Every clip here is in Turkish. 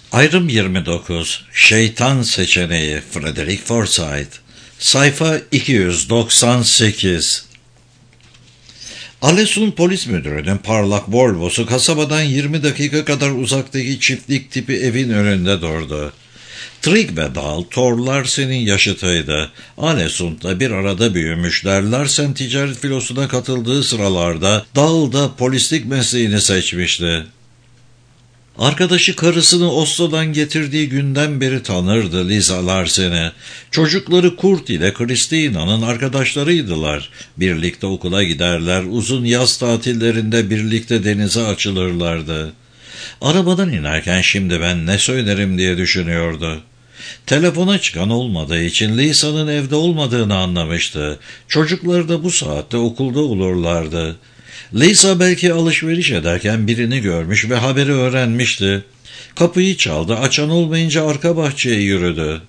Ayrım 29. Şeytan Seçeneği Frederick Forsyth. Sayfa 298. Alesun polis müdürünün parlak Volvo'su kasabadan 20 dakika kadar uzaktaki çiftlik tipi evin önünde durdu. Trigg ve Dahl, Thor Larsen'in yaşıtıydı. Alesund'la bir arada büyümüşler. Larsen ticaret filosuna katıldığı sıralarda Dahl da polislik mesleğini seçmişti. Arkadaşı karısını Oslo'dan getirdiği günden beri tanırdı Lisa Larsen'i. Çocukları Kurt ile Christina'nın arkadaşlarıydılar. Birlikte okula giderler, uzun yaz tatillerinde birlikte denize açılırlardı. Arabadan inerken şimdi ben ne söylerim diye düşünüyordu. Telefona çıkan olmadığı için Lisa'nın evde olmadığını anlamıştı. Çocukları da bu saatte okulda olurlardı. Lisa belki alışveriş ederken birini görmüş ve haberi öğrenmişti. Kapıyı çaldı, açan olmayınca arka bahçeye yürüdü.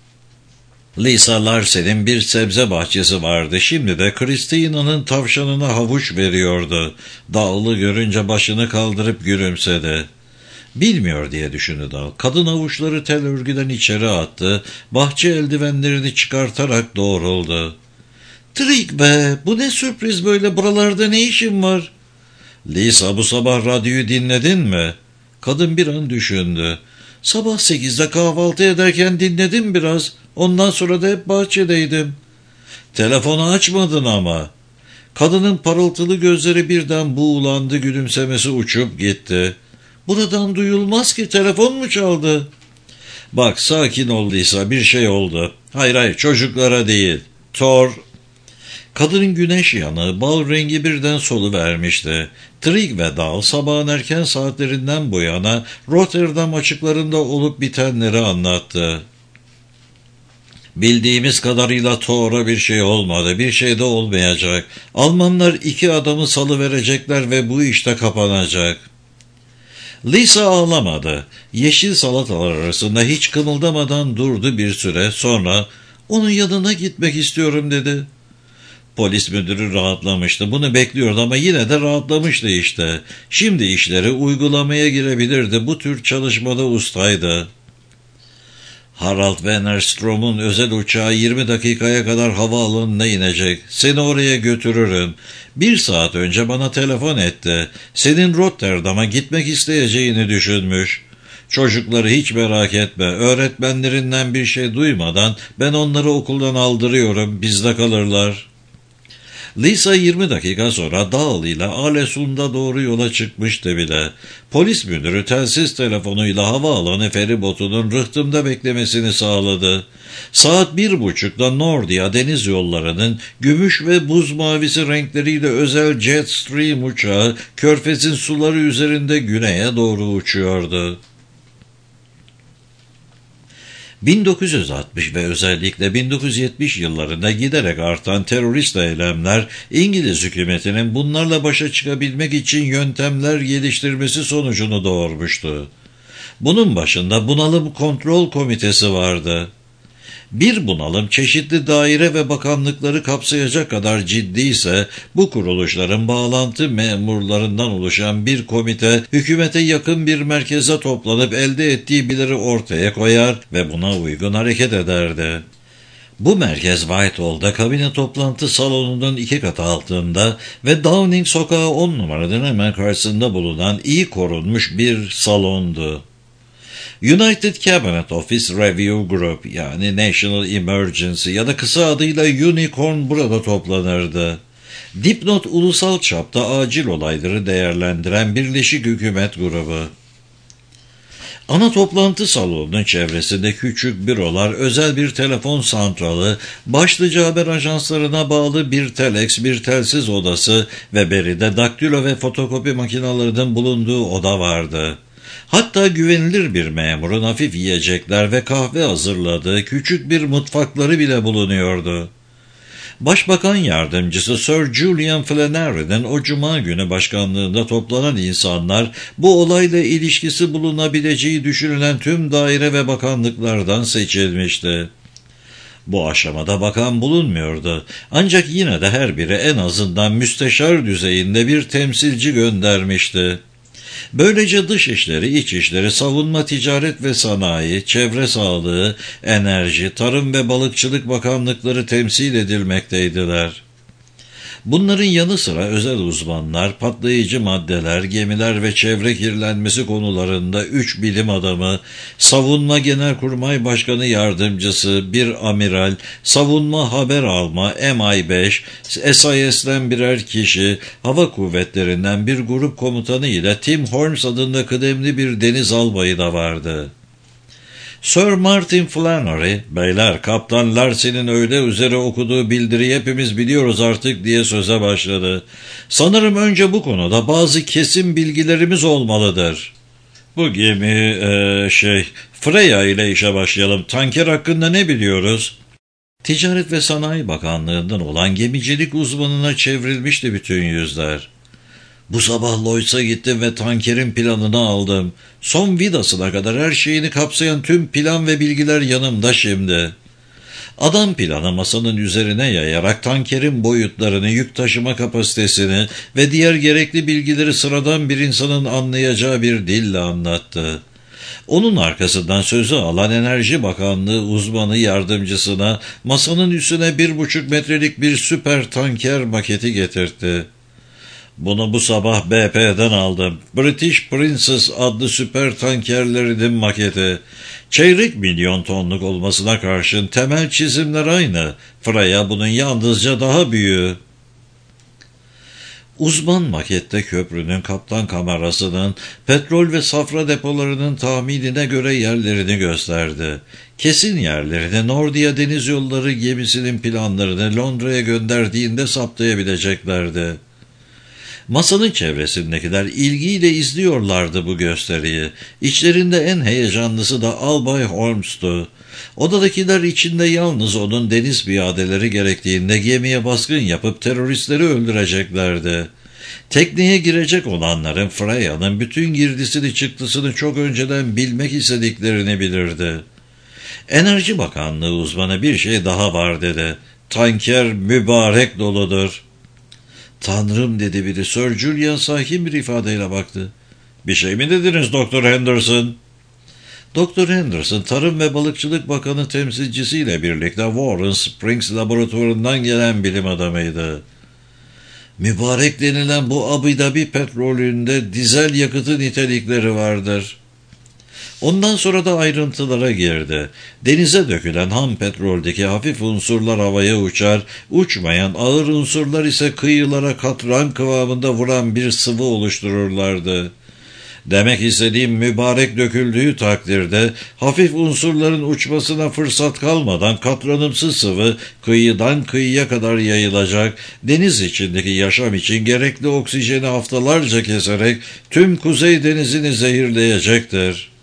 Lisa Larsen'in bir sebze bahçesi vardı. Şimdi de Christina'nın tavşanına havuç veriyordu. Dahl'ı görünce başını kaldırıp gülümsedi. Bilmiyor diye düşündü Dahl. Kadın avuçları tel örgüden içeri attı. Bahçe eldivenlerini çıkartarak doğruldu. Trigg be, bu ne sürpriz böyle, buralarda ne işin var? Lisa, bu sabah radyoyu dinledin mi? Kadın bir an düşündü. Sabah 8'de kahvaltı ederken dinledim biraz. Ondan sonra da hep bahçedeydim. Telefonu açmadın ama. Kadının parıltılı gözleri birden buğulandı, gülümsemesi uçup gitti. Buradan duyulmaz ki, telefon mu çaldı? Bak, sakin ol Lisa, bir şey oldu. Hayır, çocuklara değil. Thor... Kadının güneş yanığı, bal rengi birden soluvermişti. Trigg ve Dahl sabahın erken saatlerinden bu yana Rotterdam açıklarında olup bitenleri anlattı. Bildiğimiz kadarıyla Thor'a bir şey olmadı, bir şey de olmayacak. Almanlar 2 adamı salıverecekler ve bu işte kapanacak. Lisa ağlamadı. Yeşil salatalar arasında hiç kımıldamadan durdu bir süre, sonra "Onun yanına gitmek istiyorum" dedi. Polis müdürü rahatlamıştı. Bunu bekliyordu ama yine de rahatlamıştı işte. Şimdi işleri uygulamaya girebilirdi. Bu tür çalışmada ustaydı. Harald Wennerstrom'un özel uçağı 20 dakikaya kadar havaalanına inecek. Seni oraya götürürüm. 1 saat önce bana telefon etti. Senin Rotterdam'a gitmek isteyeceğini düşünmüş. Çocukları hiç merak etme. Öğretmenlerinden bir şey duymadan ben onları okuldan aldırıyorum. Bizde kalırlar. Lisa 20 dakika sonra Dahl ile Alesund'a doğru yola çıkmıştı bile. Polis müdürü telsiz telefonuyla havaalanı feribotunun rıhtımda beklemesini sağladı. Saat 1.30'da Nordia deniz yollarının gümüş ve buz mavisi renkleriyle özel Jetstream uçağı körfezin suları üzerinde güneye doğru uçuyordu. 1960 ve özellikle 1970 yıllarında giderek artan terörist eylemler, İngiliz hükümetinin bunlarla başa çıkabilmek için yöntemler geliştirmesi sonucunu doğurmuştu. Bunun başında Bunalım Kontrol Komitesi vardı. Bir bunalım çeşitli daire ve bakanlıkları kapsayacak kadar ciddiyse, bu kuruluşların bağlantı memurlarından oluşan bir komite, hükümete yakın bir merkeze toplanıp elde ettiği bilgileri ortaya koyar ve buna uygun hareket ederdi. Bu merkez Whitehall'da kabine toplantı salonunun 2 katı altında ve Downing Sokağı 10 numaranın hemen karşısında bulunan iyi korunmuş bir salondu. United Cabinet Office Review Group, yani National Emergency ya da kısa adıyla Unicorn, burada toplanırdı. Dipnot, ulusal çapta acil olayları değerlendiren birleşik hükümet grubu. Ana toplantı salonunun çevresinde küçük bürolar, özel bir telefon santralı, başlıca haber ajanslarına bağlı bir telex, bir telsiz odası ve beride daktilo ve fotokopi makinelerinin bulunduğu oda vardı. Hatta güvenilir bir memurun hafif yiyecekler ve kahve hazırladığı küçük bir mutfakları bile bulunuyordu. Başbakan yardımcısı Sir Julian Flannery'nin o cuma günü başkanlığında toplanan insanlar, bu olayla ilişkisi bulunabileceği düşünülen tüm daire ve bakanlıklardan seçilmişti. Bu aşamada bakan bulunmuyordu. Ancak yine de her biri en azından müsteşar düzeyinde bir temsilci göndermişti. Böylece dış işleri, iç işleri, savunma, ticaret ve sanayi, çevre sağlığı, enerji, tarım ve balıkçılık bakanlıkları temsil edilmekteydiler. Bunların yanı sıra özel uzmanlar, patlayıcı maddeler, gemiler ve çevre kirlenmesi konularında 3 bilim adamı, savunma genelkurmay başkanı yardımcısı, bir amiral, savunma haber alma, MI5, SIS'den birer kişi, hava kuvvetlerinden bir grup komutanı ile Tim Holmes adında kıdemli bir deniz albayı da vardı. Sir Martin Flannery, "Beyler, Kaptan Larsen'in öğle üzere okuduğu bildiriyi hepimiz biliyoruz artık" diye söze başladı. "Sanırım önce bu konuda bazı kesin bilgilerimiz olmalıdır. Bu gemi, Freya ile işe başlayalım. Tanker hakkında ne biliyoruz?" Ticaret ve Sanayi Bakanlığı'ndan olan gemicilik uzmanına çevrilmişti bütün yüzler. "Bu sabah Lloyds'a gittim ve tankerin planını aldım. Son vidasına kadar her şeyini kapsayan tüm plan ve bilgiler yanımda şimdi." Adam planı masanın üzerine yayarak tankerin boyutlarını, yük taşıma kapasitesini ve diğer gerekli bilgileri sıradan bir insanın anlayacağı bir dille anlattı. Onun arkasından sözü alan Enerji Bakanlığı uzmanı yardımcısına masanın üstüne 1,5 metrelik bir süper tanker maketi getirtti. "Bunu bu sabah BP'den aldım. British Princess adlı süper tankerlerinin maketi. Çeyrek milyon tonluk olmasına karşın temel çizimler aynı. Freya bunun yalnızca daha büyüğü." Uzman makette köprünün kaptan kamerasının, petrol ve safra depolarının tahminine göre yerlerini gösterdi. Kesin yerlerini Nordia Deniz Yolları gemisinin planlarını Londra'ya gönderdiğinde saptayabileceklerdi. Masanın çevresindekiler ilgiyle izliyorlardı bu gösteriyi. İçlerinde en heyecanlısı da Albay Holmes'tu. Odadakiler içinde yalnız onun deniz piyadeleri gerektiğinde gemiye baskın yapıp teröristleri öldüreceklerdi. Tekneye girecek olanların Freya'nın bütün girdisini çıktısını çok önceden bilmek istediklerini bilirdi. Enerji Bakanlığı uzmanı bir şey daha var dedi. "Tanker mübarek doludur." "Tanrım," dedi biri. Sir Julian sakin bir ifadeyle baktı. "Bir şey mi dediniz Doktor Henderson?" Doktor Henderson, Tarım ve Balıkçılık Bakanı temsilcisiyle birlikte Warren Springs laboratuvarından gelen bilim adamıydı. "Mübarek denilen bu Abu Dhabi petrolünde dizel yakıtı nitelikleri vardır." Ondan sonra da ayrıntılara girdi. Denize dökülen ham petroldeki hafif unsurlar havaya uçar, uçmayan ağır unsurlar ise kıyılara katran kıvamında vuran bir sıvı oluştururlardı. "Demek istediğim, mübarek döküldüğü takdirde hafif unsurların uçmasına fırsat kalmadan katranımsı sıvı kıyıdan kıyıya kadar yayılacak, deniz içindeki yaşam için gerekli oksijeni haftalarca keserek tüm Kuzey Denizi'ni zehirleyecektir."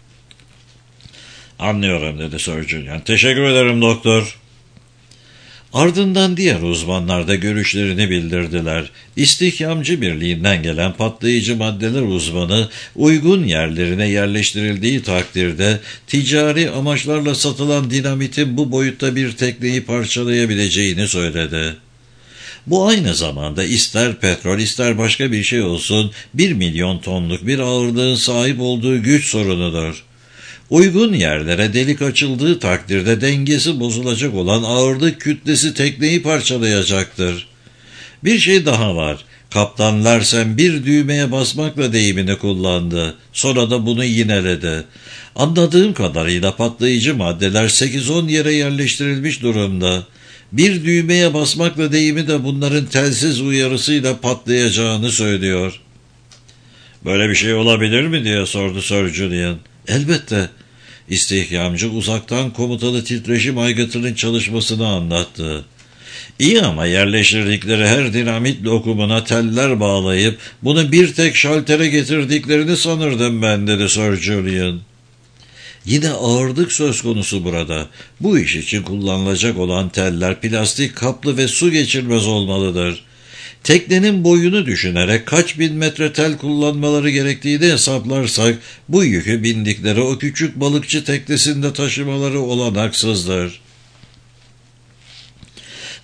"Anlıyorum," dedi Sir Julian. "Teşekkür ederim doktor." Ardından diğer uzmanlar da görüşlerini bildirdiler. İstihkamcı Birliği'nden gelen patlayıcı maddeler uzmanı, uygun yerlerine yerleştirildiği takdirde ticari amaçlarla satılan dinamitin bu boyutta bir tekneyi parçalayabileceğini söyledi. Bu aynı zamanda ister petrol ister başka bir şey olsun 1 milyon tonluk bir ağırlığın sahip olduğu güç sorunudur. Uygun yerlere delik açıldığı takdirde dengesi bozulacak olan ağırlık kütlesi tekneyi parçalayacaktır. Bir şey daha var. Kaptan Larsen bir düğmeye basmakla deyimini kullandı. Sonra da bunu yineledi. Anladığım kadarıyla patlayıcı maddeler 8-10 yere yerleştirilmiş durumda. Bir düğmeye basmakla deyimi de bunların telsiz uyarısıyla patlayacağını söylüyor. "Böyle bir şey olabilir mi?" diye sordu Sir Julian. "Elbette." İstihkamcı uzaktan komutalı titreşim aygıtının çalışmasını anlattı. "İyi ama yerleştirdikleri her dinamit lokumuna teller bağlayıp bunu bir tek şaltere getirdiklerini sanırdım ben," dedi Sir Julian. "Yine ağırlık söz konusu burada. Bu iş için kullanılacak olan teller plastik kaplı ve su geçirmez olmalıdır. Teknenin boyunu düşünerek kaç bin metre tel kullanmaları gerektiğini hesaplarsak bu yükü bindikleri o küçük balıkçı teknesinde taşımaları olanaksızdır."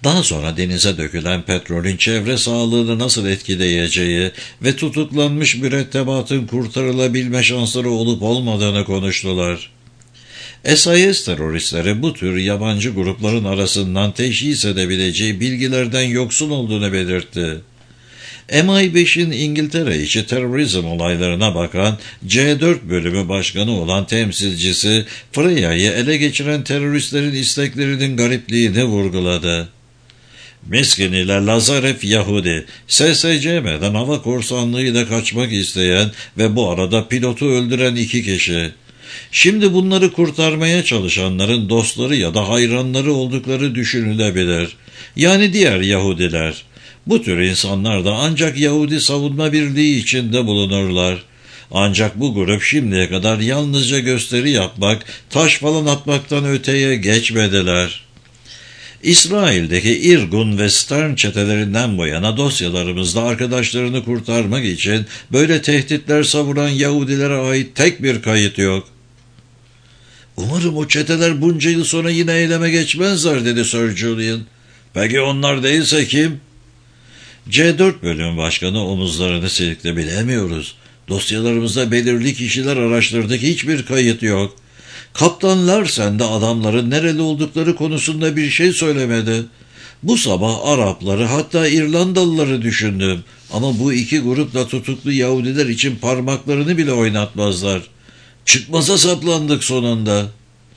Daha sonra denize dökülen petrolün çevre sağlığını nasıl etkileyeceği ve tutuklanmış mürettebatın kurtarılabilme şansları olup olmadığını konuştular. SIS teröristleri bu tür yabancı grupların arasından teşhis edebileceği bilgilerden yoksun olduğunu belirtti. MI5'in İngiltere içi terörizm olaylarına bakan C4 bölümü başkanı olan temsilcisi Freya'yı ele geçiren teröristlerin isteklerinin garipliğini vurguladı. Miskin ile Lazarev Yahudi, SSCM'den hava korsanlığıyla kaçmak isteyen ve bu arada pilotu öldüren 2 kişi. Şimdi bunları kurtarmaya çalışanların dostları ya da hayranları oldukları düşünülebilir. Yani diğer Yahudiler. Bu tür insanlar da ancak Yahudi savunma birliği içinde bulunurlar. Ancak bu grup şimdiye kadar yalnızca gösteri yapmak, taş falan atmaktan öteye geçmediler. İsrail'deki Irgun ve Stern çetelerinden bu yana dosyalarımızda arkadaşlarını kurtarmak için böyle tehditler savuran Yahudilere ait tek bir kayıt yok. "Umarım o çeteler bunca yıl sonra yine eyleme geçmezler," dedi Sir Julian. "Peki onlar değilse kim?" C4 bölüm başkanı omuzlarını silkti. "Bilemiyoruz. Dosyalarımızda belirli kişiler araştırdık, hiçbir kayıt yok. Kaptan Larsen de adamların nereli oldukları konusunda bir şey söylemedi. Bu sabah Arapları, hatta İrlandalıları düşündüm. Ama bu 2 grupla tutuklu Yahudiler için parmaklarını bile oynatmazlar. Çıkmaza saplandık sonunda."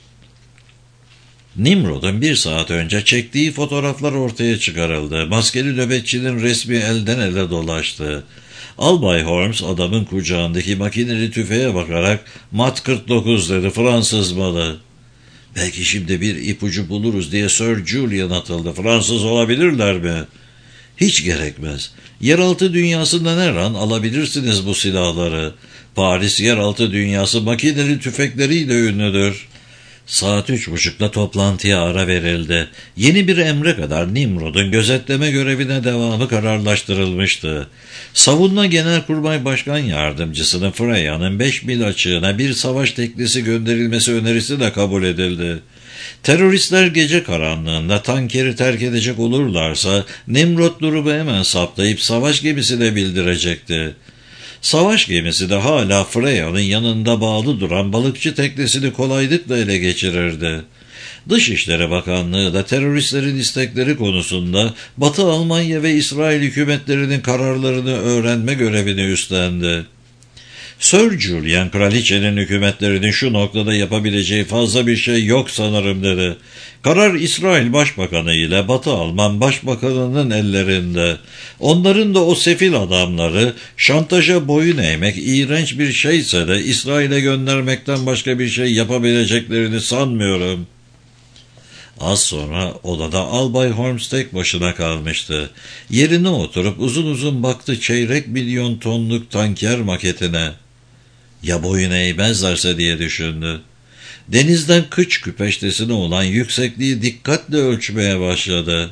Nimrod'un 1 saat önce çektiği fotoğraflar ortaya çıkarıldı. Maskeli nöbetçinin resmi elden ele dolaştı. Albay Holmes adamın kucağındaki makineli tüfeğe bakarak "Mat 49 dedi, Fransız malı." "Belki şimdi bir ipucu buluruz," diye Sir Julian atıldı. "Fransız olabilirler mi?" "Hiç gerekmez. Yeraltı dünyasından her an alabilirsiniz bu silahları. Paris yeraltı dünyası makineli tüfekleriyle ünlüdür." Saat 3.30'da toplantıya ara verildi. Yeni bir emre kadar Nimrod'un gözetleme görevine devamı kararlaştırılmıştı. Savunma Genelkurmay Başkan Yardımcısının Freya'nın 5 mil açığına bir savaş teknesi gönderilmesi önerisi de kabul edildi. Teröristler gece karanlığında tankeri terk edecek olurlarsa Nimrod durumu hemen saptayıp savaş gemisine bildirecekti. Savaş gemisi de hala Freya'nın yanında bağlı duran balıkçı teknesini kolaylıkla ele geçirirdi. Dışişleri Bakanlığı da teröristlerin istekleri konusunda Batı Almanya ve İsrail hükümetlerinin kararlarını öğrenme görevini üstlendi. Sir Julian, kraliçenin hükümetlerinin şu noktada yapabileceği fazla bir şey yok sanırım dedi. Karar İsrail Başbakanı ile Batı Alman Başbakanı'nın ellerinde. Onların da o sefil adamları şantaja boyun eğmek iğrenç bir şeyse de İsrail'e göndermekten başka bir şey yapabileceklerini sanmıyorum. Az sonra odada Albay Holmes tek başına kalmıştı. Yerine oturup uzun uzun baktı 250 000 tonluk tanker maketine. Ya boyun eğmezlerse diye düşündü. Denizden kıç küpeştesine olan yüksekliği dikkatle ölçmeye başladı.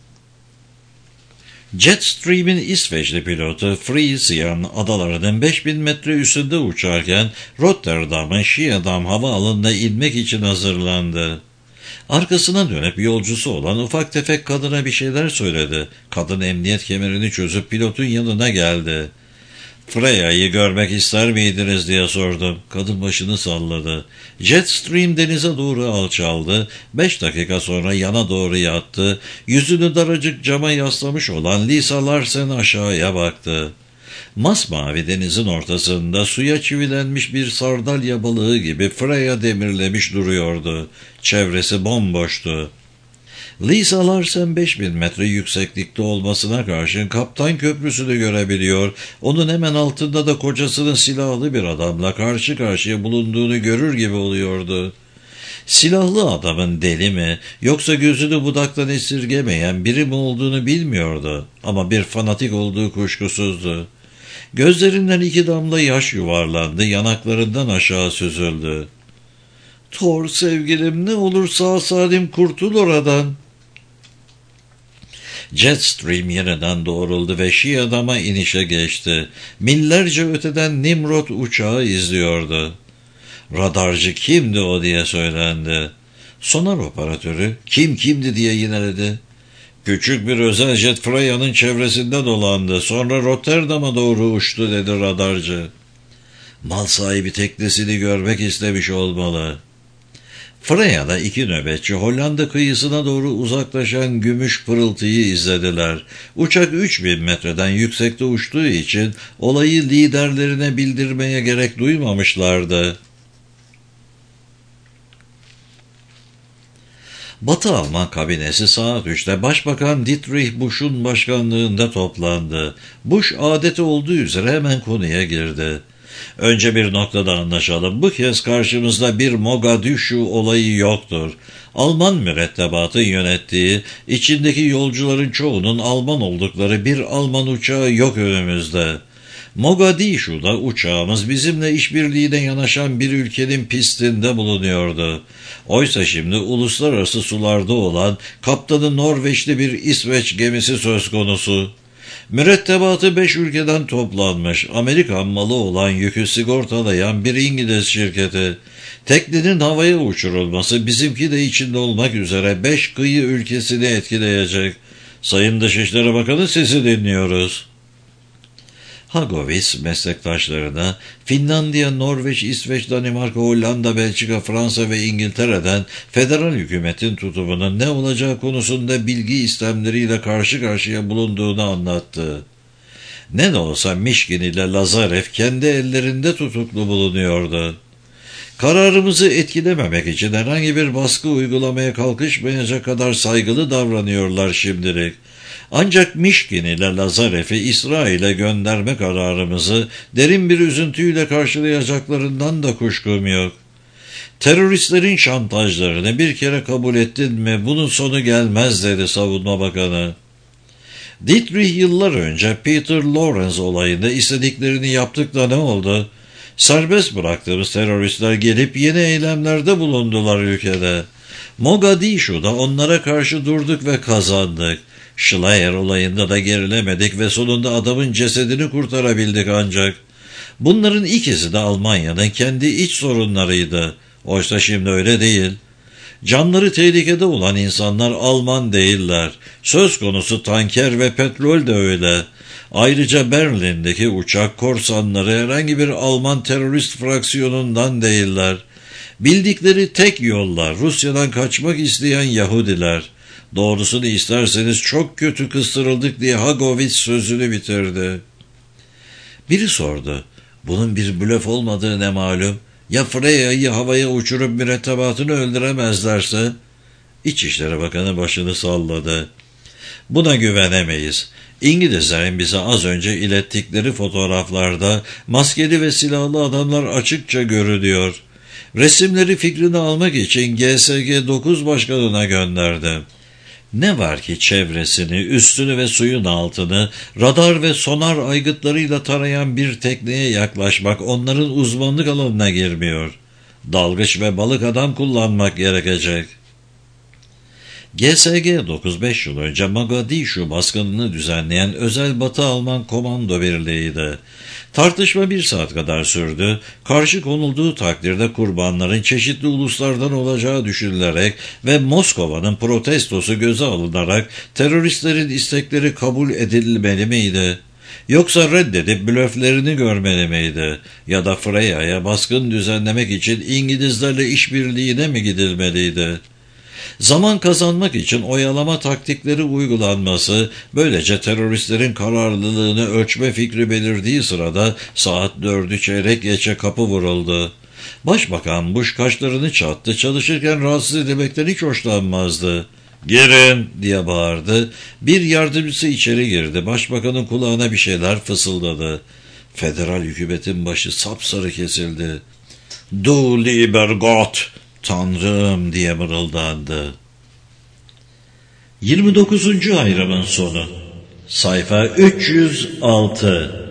Jetstream'in İsveçli pilotu Frisian adalarının 5000 metre üstünde uçarken Rotterdam'ın Schiedam havaalanına inmek için hazırlandı. Arkasına dönüp yolcusu olan ufak tefek kadına bir şeyler söyledi. Kadın emniyet kemerini çözüp pilotun yanına geldi. "Freya'yı görmek ister miydiniz?" diye sordum. Kadın başını salladı. Jetstream denize doğru alçaldı. 5 dakika sonra yana doğru yattı. Yüzünü daracık cama yaslamış olan Lisa Larsen aşağıya baktı. Masmavi denizin ortasında suya çivilenmiş bir sardalya balığı gibi Freya demirlemiş duruyordu. Çevresi bomboştu. Lisa Larsen 5000 metre yükseklikte olmasına karşın Kaptan Köprüsü'nü görebiliyor, onun hemen altında da kocasının silahlı bir adamla karşı karşıya bulunduğunu görür gibi oluyordu. Silahlı adamın deli mi yoksa gözünü budaktan esirgemeyen biri mi olduğunu bilmiyordu ama bir fanatik olduğu kuşkusuzdu. Gözlerinden 2 damla yaş yuvarlandı, yanaklarından aşağı süzüldü. "Thor sevgilim, ne olur sağ salim kurtul oradan." Jetstream yeniden doğruldu ve Schiedam'a inişe geçti. Millerce öteden Nimrod uçağı izliyordu. "Radarcı kimdi o?" diye söylendi. Sonar operatörü "Kimdi?" diye yineledi. Küçük bir özel jet Freya'nın çevresinde dolandı. Sonra Rotterdam'a doğru uçtu dedi radarcı. Mal sahibi teknesini görmek istemiş olmalı. Freya'da 2 nöbetçi Hollanda kıyısına doğru uzaklaşan gümüş pırıltıyı izlediler. Uçak 3000 metreden yüksekte uçtuğu için olayı liderlerine bildirmeye gerek duymamışlardı. Batı Alman kabinesi saat 3'te Başbakan Dietrich Busch'un başkanlığında toplandı. Busch adeti olduğu üzere hemen konuya girdi. Önce bir noktada anlaşalım. Bu kez karşımızda bir Mogadishu olayı yoktur. Alman mürettebatı yönettiği, içindeki yolcuların çoğunun Alman oldukları bir Alman uçağı yok önümüzde. Mogadishu'da uçağımız bizimle işbirliğine yanaşan bir ülkenin pistinde bulunuyordu. Oysa şimdi uluslararası sularda olan kaptanı Norveçli bir İsveç gemisi söz konusu. Mürettebatı 5 ülkeden toplanmış, Amerikan malı olan yükü sigortalayan bir İngiliz şirketi. Teknenin havaya uçurulması bizimki de içinde olmak üzere 5 kıyı ülkesini etkileyecek. Sayın Dışişleri Bakanı, sizi dinliyoruz. Hagovitz meslektaşlarına Finlandiya, Norveç, İsveç, Danimarka, Hollanda, Belçika, Fransa ve İngiltere'den federal hükümetin tutumunun ne olacağı konusunda bilgi istemleriyle karşı karşıya bulunduğunu anlattı. Ne de olsa Mişkin ile Lazarev kendi ellerinde tutuklu bulunuyordu. Kararımızı etkilememek için herhangi bir baskı uygulamaya kalkışmayacak kadar saygılı davranıyorlar şimdilik. Ancak Mişkin ile Lazarev'i İsrail'e gönderme kararımızı derin bir üzüntüyle karşılayacaklarından da kuşkum yok. Teröristlerin şantajlarını bir kere kabul ettin mi bunun sonu gelmez dedi Savunma Bakanı. Dietrich yıllar önce Peter Lawrence olayında istediklerini yaptık da ne oldu? Serbest bıraktığımız teröristler gelip yeni eylemlerde bulundular ülkede. Mogadishu'da onlara karşı durduk ve kazandık. Schleyer olayında da gerilemedik ve sonunda adamın cesedini kurtarabildik ancak. Bunların ikisi de Almanya'nın kendi iç sorunlarıydı. Oysa şimdi öyle değil. Canları tehlikede olan insanlar Alman değiller. Söz konusu tanker ve petrol de öyle. Ayrıca Berlin'deki uçak korsanları herhangi bir Alman terörist fraksiyonundan değiller. Bildikleri tek yollar Rusya'dan kaçmak isteyen Yahudiler. Doğrusunu isterseniz çok kötü kıstırıldık diye Hagovitz sözünü bitirdi. Biri sordu. Bunun bir blöf olmadığı ne malum? Ya Freya'yı havaya uçurup mürettebatını öldüremezlerse? İçişleri Bakanı başını salladı. Buna güvenemeyiz. İngilizlerin bize az önce ilettikleri fotoğraflarda maskeli ve silahlı adamlar açıkça görülüyor. Resimleri fikrini almak için GSG 9 başkanına gönderdim. Ne var ki çevresini, üstünü ve suyun altını radar ve sonar aygıtlarıyla tarayan bir tekneye yaklaşmak onların uzmanlık alanına girmiyor. Dalgıç ve balık adam kullanmak gerekecek. GSG 95 yıl önce Mogadishu baskınını düzenleyen özel Batı Alman komando birliğiydi. Tartışma 1 saat kadar sürdü. Karşı konulduğu takdirde kurbanların çeşitli uluslardan olacağı düşünülerek ve Moskova'nın protestosu göze alınarak teröristlerin istekleri kabul edilmeli miydi? Yoksa reddedip blöflerini görmeli miydi? Ya da Freya'ya baskın düzenlemek için İngilizlerle işbirliğine mi gidilmeliydi? Zaman kazanmak için oyalama taktikleri uygulanması, böylece teröristlerin kararlılığını ölçme fikri belirdiği sırada saat 4'ü çeyrek geçe kapı vuruldu. Başbakan Busch kaşlarını çattı, çalışırken rahatsız edilmekten hiç hoşlanmazdı. "Girin!" diye bağırdı. Bir yardımcısı içeri girdi. Başbakanın kulağına bir şeyler fısıldadı. Federal hükümetin başı sapsarı kesildi. "Du lieber Gott!" "Tanrım!" diye mırıldandı. 29. Hayramın sonu. Sayfa 306.